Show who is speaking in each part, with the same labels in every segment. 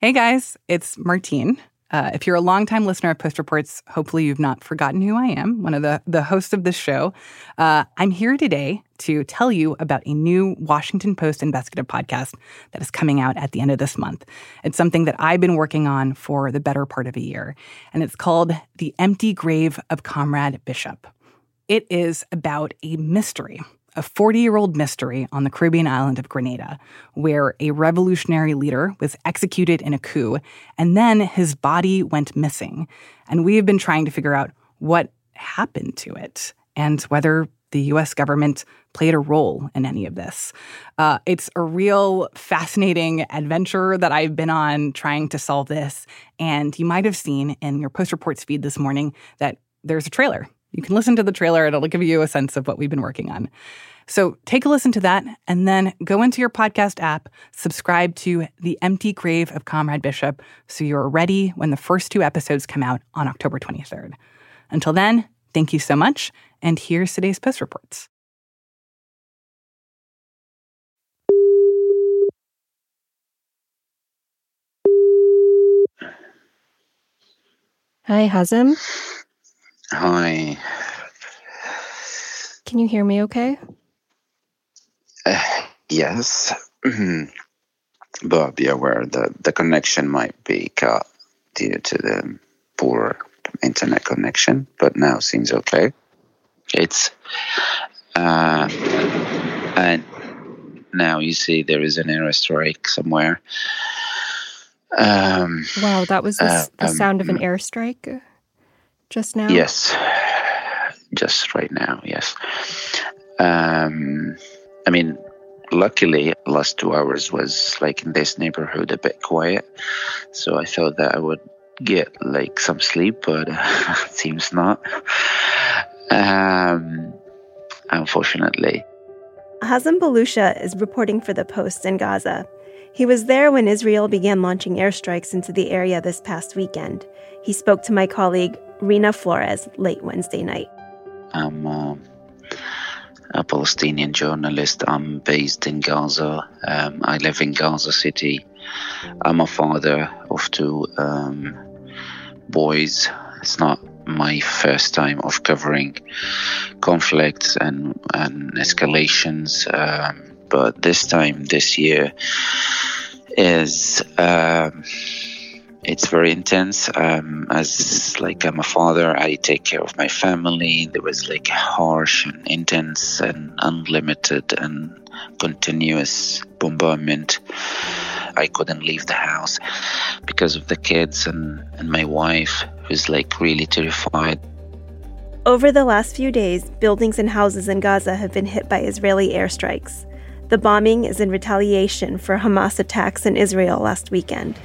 Speaker 1: Hey guys, it's Martine. If you're a longtime listener of Post Reports, hopefully you've not forgotten who I am, one of the hosts of this show. I'm here today to tell you about a new Washington Post investigative podcast that is coming out at the end of this month. It's something that I've been working on for the better part of a year, and it's called The Empty Grave of Comrade Bishop. It is about a mystery, a 40-year-old mystery on the Caribbean island of Grenada, where a revolutionary leader was executed in a coup, and then his body went missing. And we have been trying to figure out what happened to it and whether the U.S. government played a role in any of this. It's a real fascinating adventure that I've been on trying to solve this. And you might have seen in your Post Reports feed this morning that there's a trailer. You can listen to the trailer. It'll give you a sense of what we've been working on. So take a listen to that and then go into your podcast app, subscribe to The Empty Grave of Comrade Bishop so you're ready when the first 2 episodes come out on October 23rd. Until then, thank you so much. And here's today's Post Reports.
Speaker 2: Hi, Hazem.
Speaker 3: Hi.
Speaker 2: Can you hear me okay?
Speaker 3: Yes. But be aware that the connection might be cut due to the poor internet connection, but now seems okay. It's and now you see there is an airstrike somewhere.
Speaker 2: Wow, that was the sound of an airstrike just now?
Speaker 3: Yes. Just right now, yes. I mean, luckily, last 2 hours was like in this neighborhood a bit quiet. So I thought that I would get like some sleep, but it seems not. Unfortunately.
Speaker 4: Hazem Balusha is reporting for The Post in Gaza. He was there when Israel began launching airstrikes into the area this past weekend. He spoke to my colleague, Rina Flores, late Wednesday night.
Speaker 3: I'm a Palestinian journalist. I'm based in Gaza. I live in Gaza City. I'm a father of 2 boys. It's not my first time of covering conflicts and escalations, but this time, this year, is it's very intense. As like I'm a father, I take care of my family. There was like harsh and intense and unlimited and continuous bombardment. I couldn't leave the house because of the kids and my wife who's like really terrified.
Speaker 4: Over the last few days, buildings and houses in Gaza have been hit by Israeli airstrikes. The bombing is in retaliation for Hamas attacks in Israel last weekend.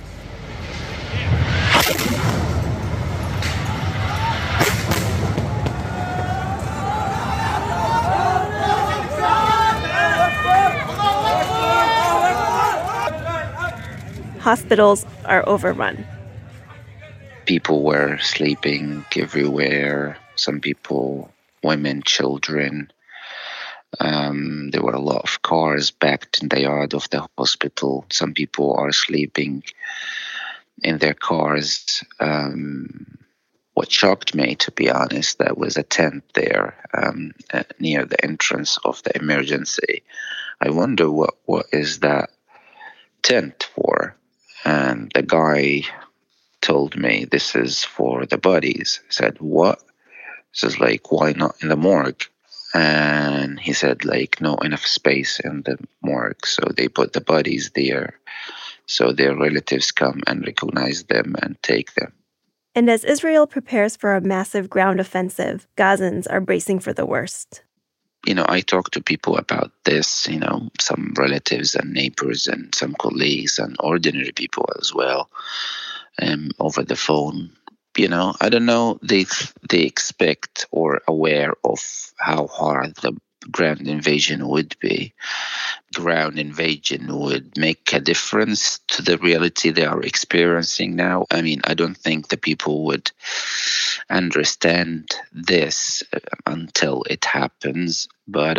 Speaker 4: Hospitals are overrun.
Speaker 3: People were sleeping everywhere. Some people, women, children. There were a lot of cars backed in the yard of the hospital. Some people are sleeping in their cars. What shocked me, to be honest, that was a tent there near the entrance of the emergency. I wonder what is that tent for? And the guy told me this is for the bodies. I said, what? This is like, why not in the morgue? And he said, like, no enough space in the morgue. So they put the bodies there so their relatives come and recognize them and take them.
Speaker 4: And as Israel prepares for a massive ground offensive, Gazans are bracing for the worst.
Speaker 3: I talk to people about this, some relatives and neighbors and some colleagues and ordinary people as well, over the phone. I don't know, they expect or aware of how hard the ground invasion would be. Ground invasion would make a difference to the reality they are experiencing now. I mean, I don't think the people would understand this until it happens. But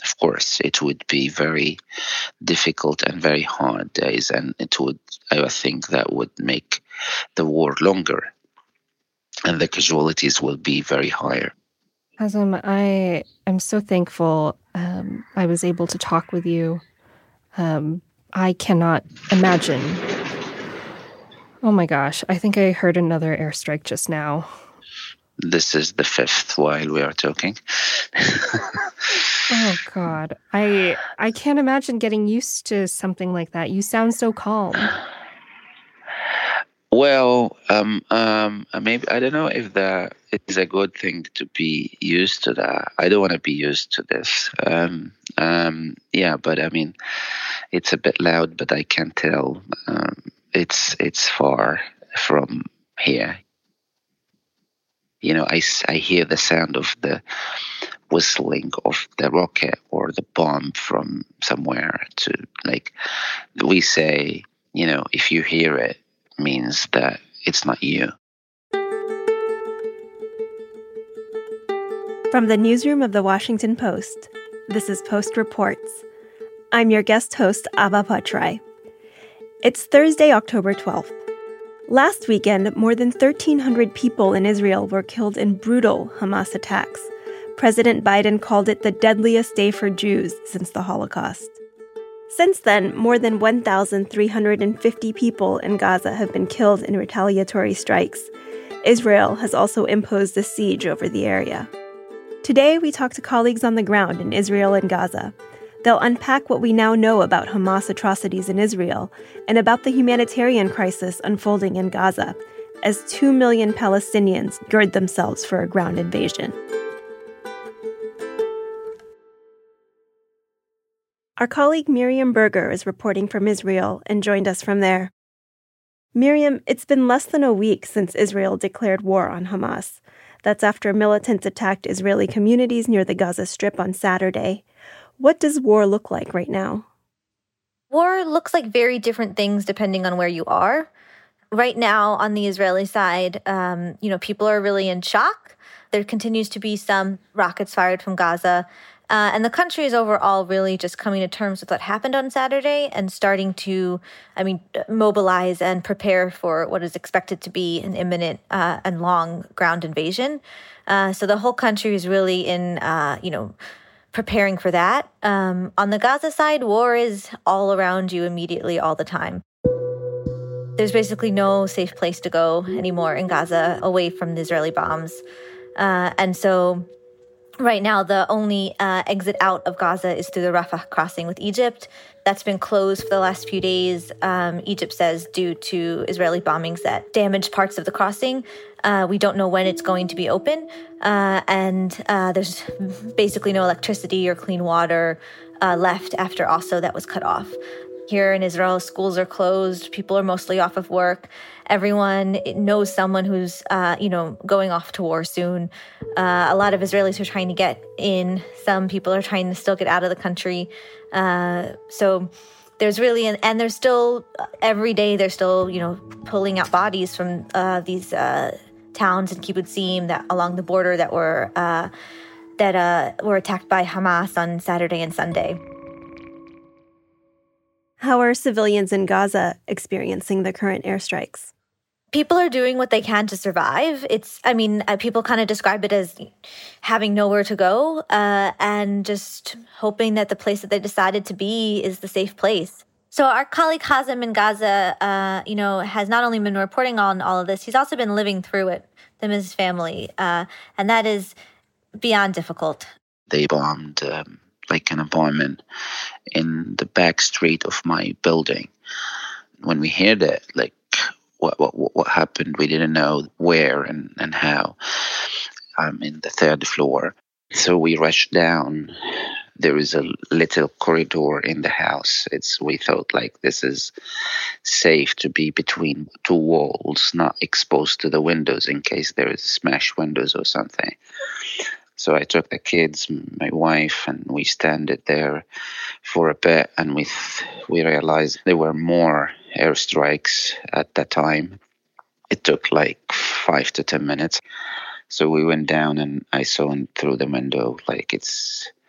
Speaker 3: Of course, it would be very difficult and very hard days, and I think that would make the war longer, and the casualties will be very higher.
Speaker 2: Hazem, I am so thankful I was able to talk with you. I cannot imagine. Oh my gosh, I think I heard another airstrike just now.
Speaker 3: This is the fifth while we are talking.
Speaker 2: Oh God, I can't imagine getting used to something like that. You sound so calm.
Speaker 3: Well, maybe I don't know if that is a good thing to be used to that. I don't want to be used to this. Yeah, but I mean, it's a bit loud, but I can tell it's far from here. You know, I hear the sound of the whistling of the rocket or the bomb from somewhere. To like, we say, you know, if you hear it, means that it's not you.
Speaker 4: From the newsroom of the Washington Post, this is Post Reports. I'm your guest host, Ava Patrai. It's Thursday, October 12th. Last weekend, more than 1,300 people in Israel were killed in brutal Hamas attacks. President Biden called it the deadliest day for Jews since the Holocaust. Since then, more than 1,350 people in Gaza have been killed in retaliatory strikes. Israel has also imposed a siege over the area. Today, we talk to colleagues on the ground in Israel and Gaza. They'll unpack what we now know about Hamas atrocities in Israel and about the humanitarian crisis unfolding in Gaza as 2 million Palestinians gird themselves for a ground invasion. Our colleague Miriam Berger is reporting from Israel and joined us from there. Miriam, it's been less than a week since Israel declared war on Hamas. That's after militants attacked Israeli communities near the Gaza Strip on Saturday. What does war look like right now?
Speaker 5: War looks like very different things depending on where you are. Right now, on the Israeli side, people are really in shock. There continues to be some rockets fired from Gaza. And the country is overall really just coming to terms with what happened on Saturday and starting to, mobilize and prepare for what is expected to be an imminent and long ground invasion. So the whole country is really in, preparing for that. On the Gaza side, war is all around you immediately all the time. There's basically no safe place to go anymore in Gaza away from the Israeli bombs. And so right now, the only exit out of Gaza is through the Rafah crossing with Egypt. That's been closed for the last few days, Egypt says, due to Israeli bombings that damaged parts of the crossing. We don't know when it's going to be open. And there's basically no electricity or clean water left after also that was cut off. Here in Israel, schools are closed. People are mostly off of work. Everyone knows someone who's, going off to war soon. A lot of Israelis are trying to get in. Some people are trying to still get out of the country. So there's really, and there's still, every day, they're still, pulling out bodies from these towns in kibbutzim that along the border that were attacked by Hamas on Saturday and Sunday.
Speaker 4: How are civilians in Gaza experiencing the current airstrikes?
Speaker 5: People are doing what they can to survive. People kind of describe it as having nowhere to go and just hoping that the place that they decided to be is the safe place. So our colleague Hazem in Gaza, has not only been reporting on all of this, he's also been living through it, him and his family, and that is beyond difficult.
Speaker 3: They bombed like an apartment in the back street of my building. When we heard it, like what happened, we didn't know where and how. I'm in the third floor, so we rushed down. There is a little corridor in the house. We thought like this is safe to be between two walls, not exposed to the windows in case there is smashed windows or something. So I took the kids, my wife, and we standed there for a bit, and we realized there were more airstrikes at that time. It took like 5 to 10 minutes. So we went down, and I saw through the window, like it's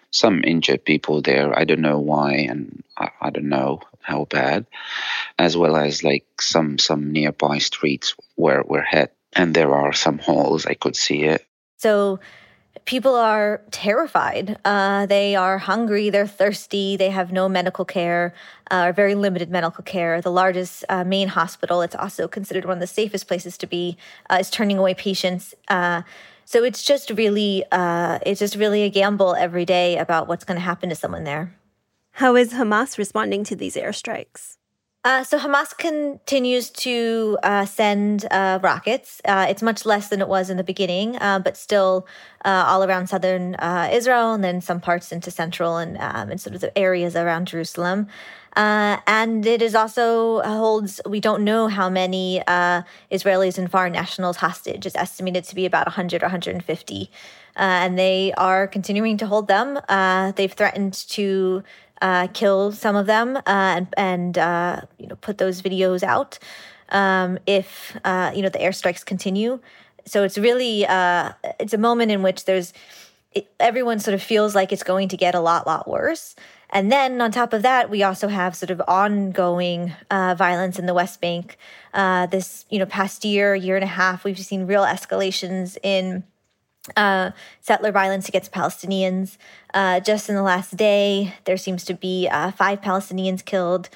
Speaker 3: some injured people there. I don't know why, and I don't know how bad, as well as like some nearby streets were hit, and there are some holes. I could see it.
Speaker 5: So people are terrified. They are hungry. They're thirsty. They have no medical care, or very limited medical care. The largest main hospital, it's also considered one of the safest places to be, is turning away patients. So it's just really a gamble every day about what's going to happen to someone there.
Speaker 4: How is Hamas responding to these airstrikes?
Speaker 5: So Hamas continues to send rockets. It's much less than it was in the beginning, but still all around southern Israel, and then some parts into central and sort of the areas around Jerusalem. And it is also holds, we don't know how many Israelis and foreign nationals hostage. It's estimated to be about 100 or 150. And they are continuing to hold them. They've threatened to kill some of them and put those videos out if the airstrikes continue. So it's really it's a moment in which everyone sort of feels like it's going to get a lot worse. And then on top of that, we also have sort of ongoing violence in the West Bank. This past year and a half, we've seen real escalations in settler violence against Palestinians. Just in the last day, there seems to be 5 Palestinians killed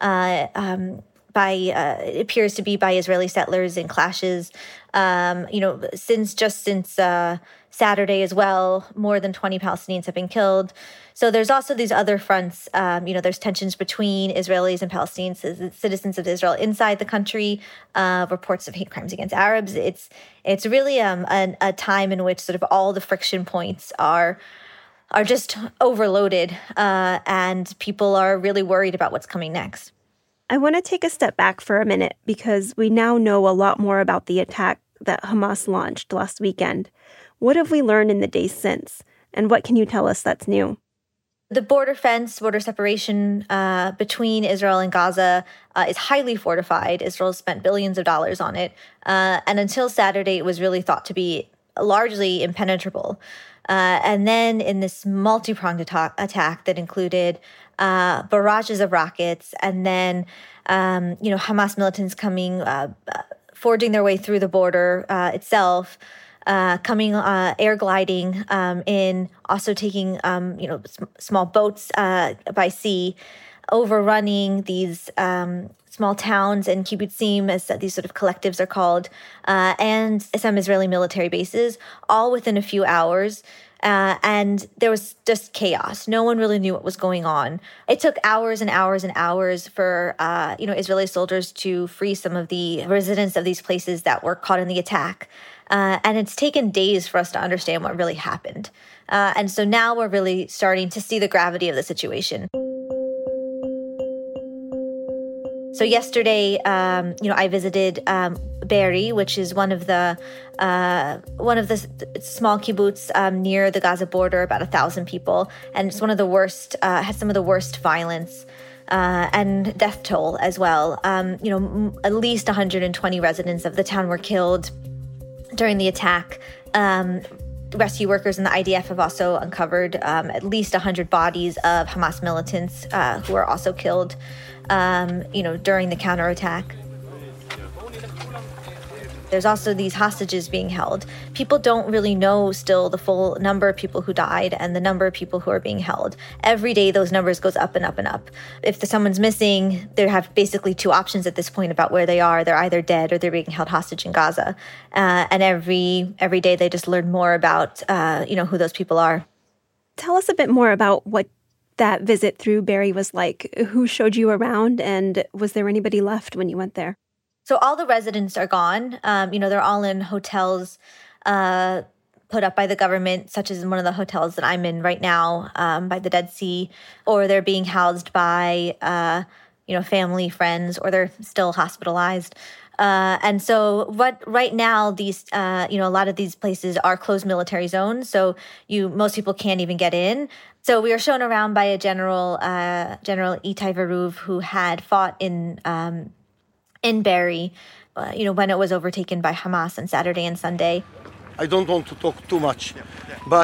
Speaker 5: it appears to be by Israeli settlers in clashes. Since Saturday as well, more than 20 Palestinians have been killed. So there's also these other fronts. There's tensions between Israelis and Palestinians, citizens of Israel inside the country, reports of hate crimes against Arabs. It's really a time in which sort of all the friction points are just overloaded, and people are really worried about what's coming next.
Speaker 4: I want to take a step back for a minute because we now know a lot more about the attack that Hamas launched last weekend. What have we learned in the days since? And what can you tell us that's new?
Speaker 5: The border separation between Israel and Gaza is highly fortified. Israel spent billions of dollars on it. And until Saturday, it was really thought to be largely impenetrable. And then in this multi-pronged attack that included barrages of rockets, and then Hamas militants coming, forging their way through the border itself, coming air gliding in, also taking small boats by sea, overrunning these small towns and kibbutzim, as these sort of collectives are called, and some Israeli military bases, all within a few hours. And there was just chaos. No one really knew what was going on. It took hours and hours and hours for Israeli soldiers to free some of the residents of these places that were caught in the attack. And it's taken days for us to understand what really happened. And so now we're really starting to see the gravity of the situation. So yesterday, I visited Be'eri, which is one of the small kibbutz near the Gaza border, about 1,000 people, and it's one of the worst. Has some of the worst violence and death toll as well. At least 120 residents of the town were killed during the attack. Rescue workers and the IDF have also uncovered at least 100 bodies of Hamas militants who were also killed, during the counterattack. There's also these hostages being held. People don't really know still the full number of people who died and the number of people who are being held. Every day, those numbers goes up and up and up. If someone's missing, they have basically 2 options at this point about where they are. They're either dead or they're being held hostage in Gaza. And every day, they just learn more about, who those people are.
Speaker 4: Tell us a bit more about what that visit through Be'eri was like. Who showed you around, and was there anybody left when you went there?
Speaker 5: So all the residents are gone. They're all in hotels put up by the government, such as in one of the hotels that I'm in right now by the Dead Sea, or they're being housed by, family, friends, or they're still hospitalized. And so right now, these, a lot of these places are closed military zones. So most people can't even get in. So we were shown around by a General Itai Veruv, who had fought in Be'eri, when it was overtaken by Hamas on Saturday and Sunday.
Speaker 6: I don't want to talk too much, but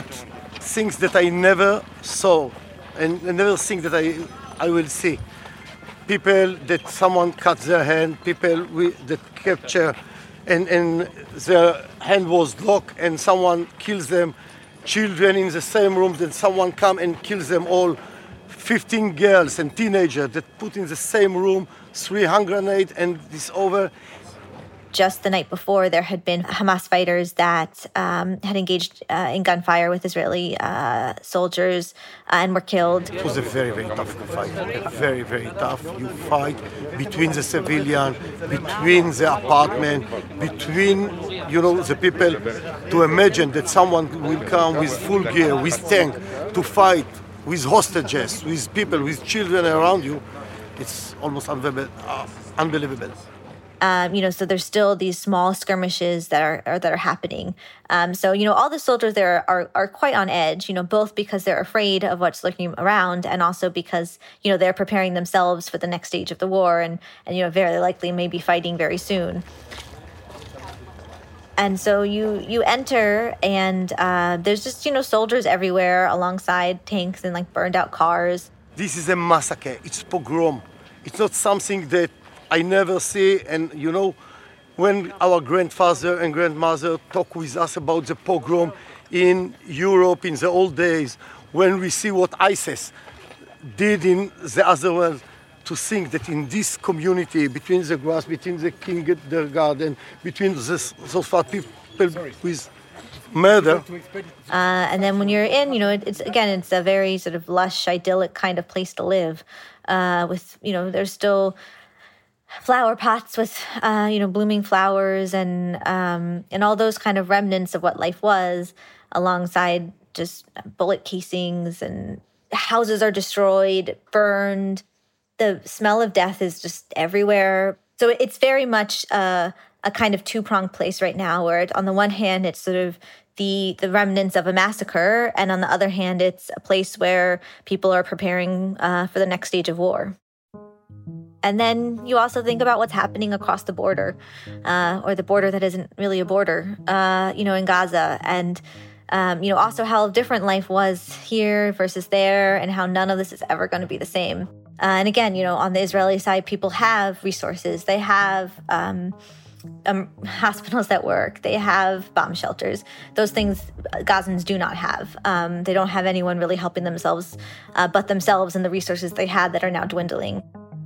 Speaker 6: things that I never saw and never think that I will see. People that someone cuts their hand, people that capture and their hand was locked and someone kills them, children in the same room, then someone come and kills them all, 15 girls and teenagers that put in the same room, 300 grenades and it's over.
Speaker 5: Just the night before, there had been Hamas fighters that had engaged in gunfire with Israeli soldiers and were killed.
Speaker 6: It was a very, very tough fight. Very, very tough. You fight between the civilian, between the apartment, between, the people. To imagine that someone will come with full gear, with tank, to fight with hostages, with people, with children around you, it's almost unbelievable.
Speaker 5: So there's still these small skirmishes that are happening. So all the soldiers there are quite on edge, both because they're afraid of what's lurking around and also because, they're preparing themselves for the next stage of the war and very likely may be fighting very soon. And so you enter and there's just, soldiers everywhere alongside tanks and burned out cars.
Speaker 6: This is a massacre. It's pogrom. It's not something that I never see, and when our grandfather and grandmother talk with us about the pogrom in Europe in the old days, when we see what ISIS did in the other world, to think that in this community, between the grass, between the kindergarten, between those people with murder.
Speaker 5: And then when you're in, it's a very sort of lush, idyllic kind of place to live. With there's still flower pots with blooming flowers and all those kind of remnants of what life was, alongside just bullet casings, and houses are destroyed, burned. The smell of death is just everywhere. So it's very much a kind of two-pronged place right now, where on the one hand it's sort of the remnants of a massacre, and on the other hand it's a place where people are preparing for the next stage of war. And then you also think about what's happening across the border, or the border that isn't really a border, in Gaza. And, also how different life was here versus there, and how none of this is ever going to be the same. And again, on the Israeli side, people have resources. They have hospitals that work. They have bomb shelters. Those things Gazans do not have. They don't have anyone really helping themselves but themselves and the resources they had that are now dwindling.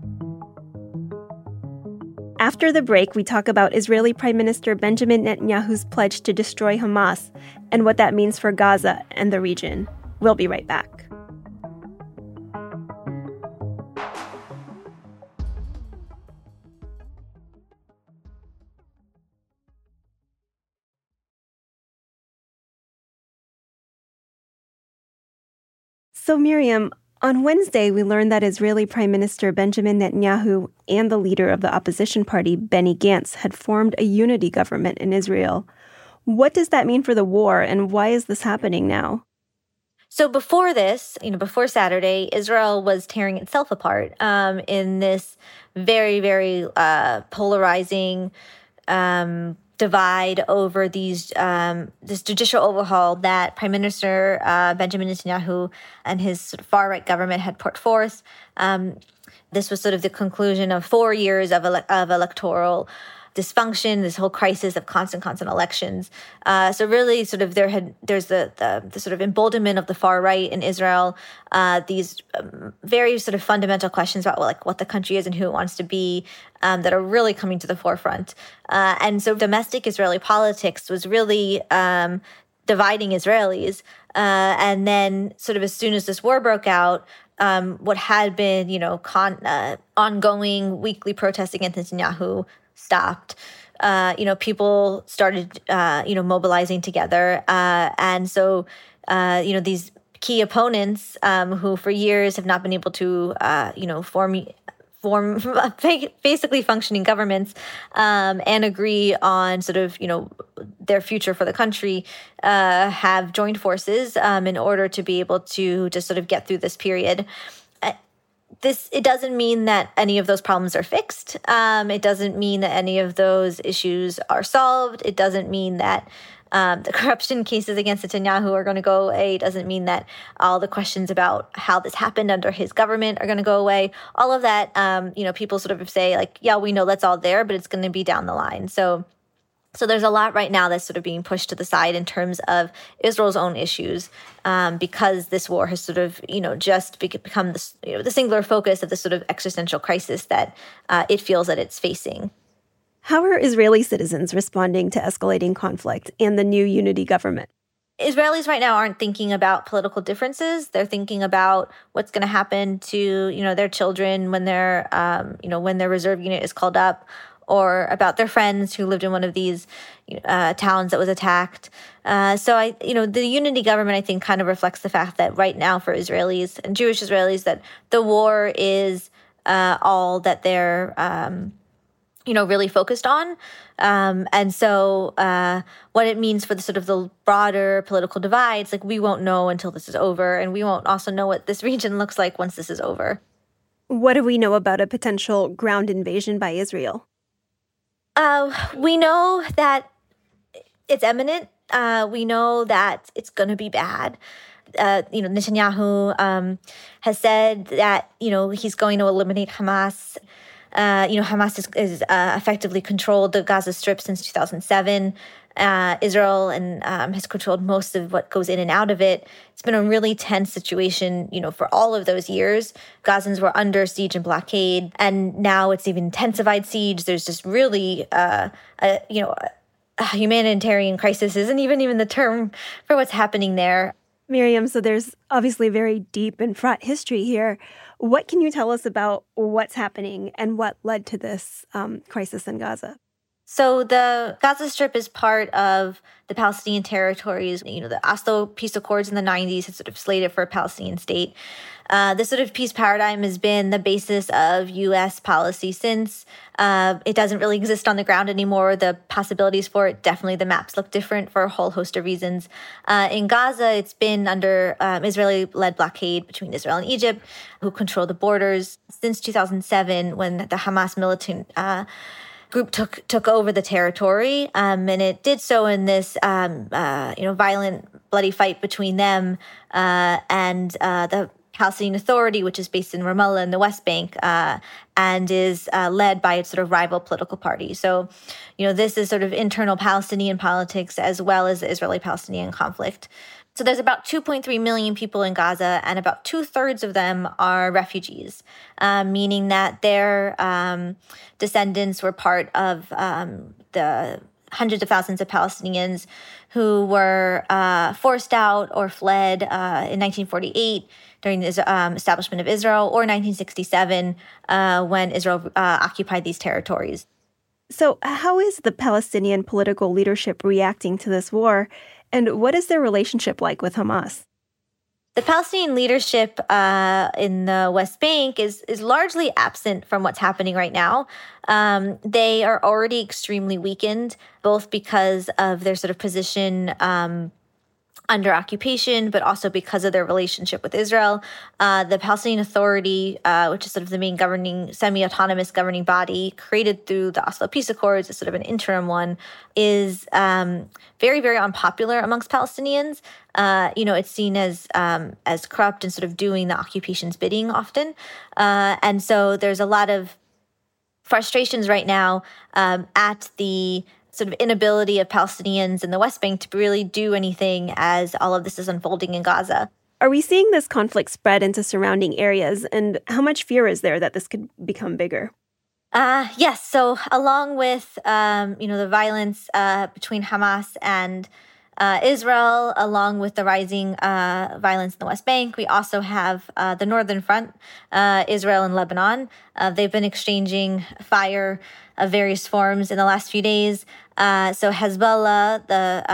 Speaker 4: After the break, we talk about Israeli Prime Minister Benjamin Netanyahu's pledge to destroy Hamas and what that means for Gaza and the region. We'll be right back. So, Miriam, on Wednesday, we learned that Israeli Prime Minister Benjamin Netanyahu and the leader of the opposition party, Benny Gantz, had formed a unity government in Israel. What does that mean for the war, and why is this happening now?
Speaker 5: So before this, before Saturday, Israel was tearing itself apart in this very, very polarizing divide over this judicial overhaul that Prime Minister Benjamin Netanyahu and his sort of far-right government had put forth. This was sort of the conclusion of 4 years of electoral dysfunction, this whole crisis of constant elections. So really sort of there's the sort of emboldenment of the far right in Israel, these very sort of fundamental questions about what the country is and who it wants to be, that are really coming to the forefront. And so domestic Israeli politics was really dividing Israelis. And then sort of as soon as this war broke out, what had been, ongoing weekly protests against Netanyahu stopped. People started, mobilizing together. And so, these key opponents who for years have not been able to, form basically functioning governments and agree on sort of, their future for the country, have joined forces in order to be able to just sort of get through this period. It doesn't mean that any of those problems are fixed. It doesn't mean that any of those issues are solved. It doesn't mean that the corruption cases against Netanyahu are going to go away. It doesn't mean that all the questions about how this happened under his government are going to go away. All of that, people sort of say like, yeah, we know that's all there, but it's going to be down the line. So there's a lot right now that's sort of being pushed to the side in terms of Israel's own issues, because this war has sort of, just become the singular focus of the sort of existential crisis that it feels that it's facing.
Speaker 4: How are Israeli citizens responding to escalating conflict and the new unity government?
Speaker 5: Israelis right now aren't thinking about political differences. They're thinking about what's going to happen to, their children when when their reserve unit is called up, or about their friends who lived in one of these towns that was attacked. So the unity government, I think, kind of reflects the fact that right now for Israelis and Jewish Israelis, that the war is all that they're really focused on. And so what it means for the sort of the broader political divides, like we won't know until this is over, and we won't also know what this region looks like once this is over.
Speaker 4: What do we know about a potential ground invasion by Israel?
Speaker 5: We know that it's imminent. We know that it's going to be bad. Netanyahu has said that, he's going to eliminate Hamas. Hamas is effectively controlled the Gaza Strip since 2007. Israel and has controlled most of what goes in and out of it. It's been a really tense situation, for all of those years. Gazans were under siege and blockade, and now it's even intensified siege. There's just really, a humanitarian crisis isn't even the term for what's happening there.
Speaker 4: Miriam, so there's obviously very deep and fraught history here. What can you tell us about what's happening and what led to this crisis in Gaza?
Speaker 5: So the Gaza Strip is part of the Palestinian territories. The Oslo Peace Accords in the 90s had sort of slated for a Palestinian state. This sort of peace paradigm has been the basis of U.S. policy since. It doesn't really exist on the ground anymore. The possibilities for it, definitely the maps look different for a whole host of reasons. In Gaza, it's been under Israeli-led blockade between Israel and Egypt, who control the borders since 2007, when the Hamas militant group took over the territory, and it did so in this violent, bloody fight between them and the Palestinian Authority, which is based in Ramallah in the West Bank, and is led by its sort of rival political party. So, this is sort of internal Palestinian politics as well as the Israeli-Palestinian conflict. So there's about 2.3 million people in Gaza, and about 2/3 of them are refugees, meaning that their descendants were part of the hundreds of thousands of Palestinians who were forced out or fled in 1948 during the establishment of Israel, or 1967 when Israel occupied these territories.
Speaker 4: So how is the Palestinian political leadership reacting to this war? And what is their relationship like with Hamas?
Speaker 5: The Palestinian leadership in the West Bank is largely absent from what's happening right now. They are already extremely weakened, both because of their sort of position under occupation, but also because of their relationship with Israel. The Palestinian Authority, which is sort of the main semi-autonomous governing body created through the Oslo Peace Accords, is sort of an interim one, is very, very unpopular amongst Palestinians. It's seen as corrupt and sort of doing the occupation's bidding often. And so there's a lot of frustrations right now at the sort of inability of Palestinians in the West Bank to really do anything as all of this is unfolding in Gaza.
Speaker 4: Are we seeing this conflict spread into surrounding areas? And how much fear is there that this could become bigger?
Speaker 5: Yes. So along with, the violence between Hamas and Israel, along with the rising violence in the West Bank, we also have the Northern Front, Israel and Lebanon. They've been exchanging fire of various forms in the last few days. So Hezbollah,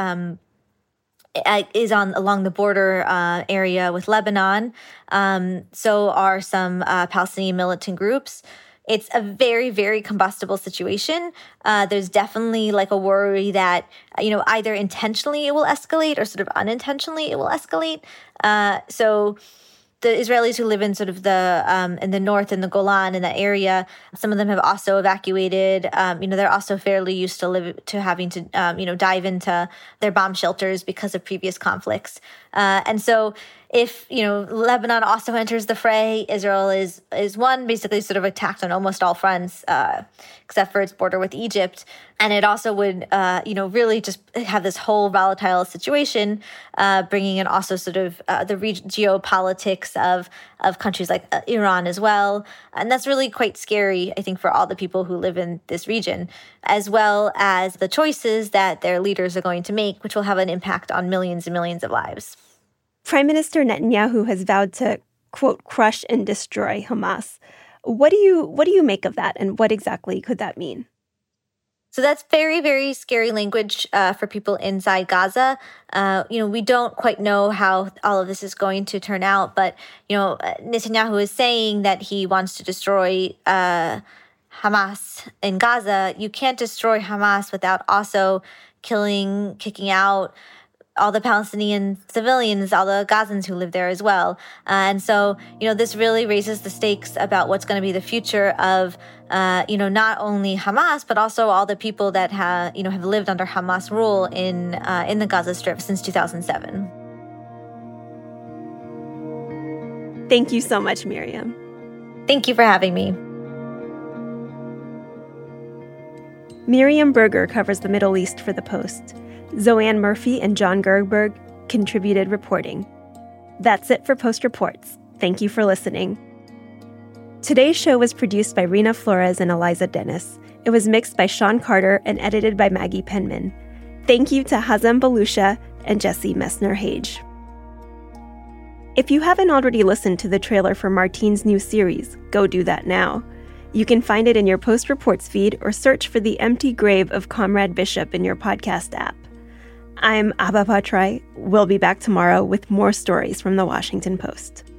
Speaker 5: is along the border area with Lebanon. So are some Palestinian militant groups. It's a very, very combustible situation. There's definitely like a worry that, either intentionally it will escalate or sort of unintentionally it will escalate. So the Israelis who live in sort of in the north, in the Golan, in that area, some of them have also evacuated. They're also fairly used to having to dive into their bomb shelters because of previous conflicts. And so if, Lebanon also enters the fray, Israel is basically sort of attacked on almost all fronts, except for its border with Egypt. And it also would, really just have this whole volatile situation, bringing in also sort of the geopolitics of countries like Iran as well. And that's really quite scary, I think, for all the people who live in this region, as well as the choices that their leaders are going to make, which will have an impact on millions and millions of lives.
Speaker 4: Prime Minister Netanyahu has vowed to, quote, crush and destroy Hamas. What do you make of that, and what exactly could that mean?
Speaker 5: So that's very, very scary language for people inside Gaza. We don't quite know how all of this is going to turn out, but, Netanyahu is saying that he wants to destroy Hamas in Gaza. You can't destroy Hamas without also kicking out all the Palestinian civilians, all the Gazans who live there as well. And so, this really raises the stakes about what's going to be the future of, not only Hamas, but also all the people that have lived under Hamas rule in the Gaza Strip since 2007.
Speaker 4: Thank you so much, Miriam.
Speaker 5: Thank you for having me.
Speaker 4: Miriam Berger covers the Middle East for The Post. Zoanne Murphy and John Gergberg contributed reporting. That's it for Post Reports. Thank you for listening. Today's show was produced by Rena Flores and Eliza Dennis. It was mixed by Sean Carter and edited by Maggie Penman. Thank you to Hazem Balusha and Jesse Messner-Hage. If you haven't already listened to the trailer for Martine's new series, go do that now. You can find it in your Post Reports feed or search for The Empty Grave of Comrade Bishop in your podcast app. I'm Abba Patrai. We'll be back tomorrow with more stories from The Washington Post.